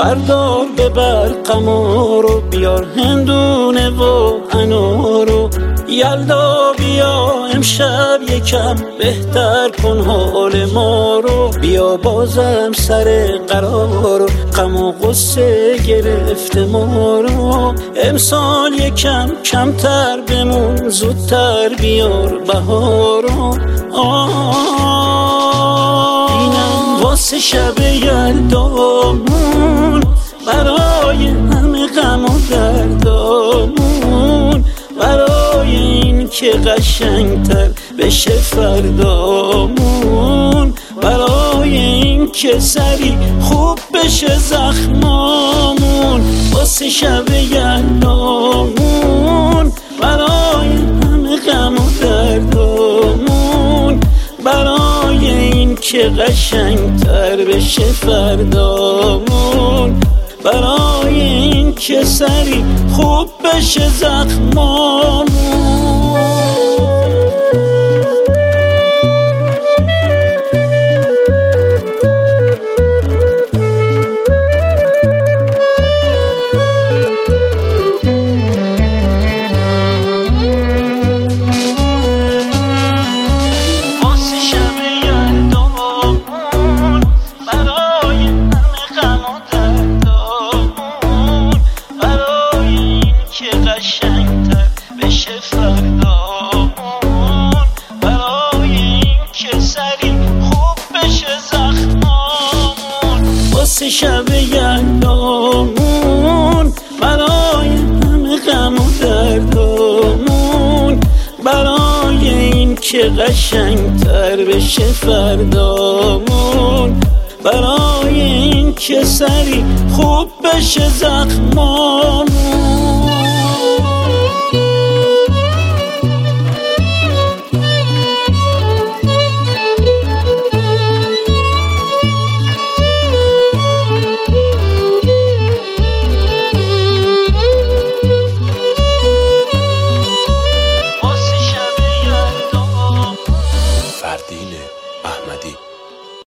بردار ببر قمارو، بیار هندونه و انارو. یلدا بیا امشب یکم بهتر کن حال ما رو. بیا بازم سر قرارو، غم و غصه گرفته ما رو. امسال یکم کمتر بمون، زودتر بیار بهارو. اینم واسه شب یلدامون، برای همه غم و دردامون، برای این که قشنگتر بشه فردامون، برای این که سری خوب بشه زخمامون. واسه شب یلدامون، برای همه غم و دردامون، برای این که قشنگتر بشه فردامون، برای این که سری خوب بشه زخمامون. قشنگتر بشه فردامون، برای این که سری خوب بشه زخمامون. واسه شب یلدامون، برای همه غم و دردامون، برای این که قشنگتر بشه فردامون، برای این که سری خوب بشه زخمامون.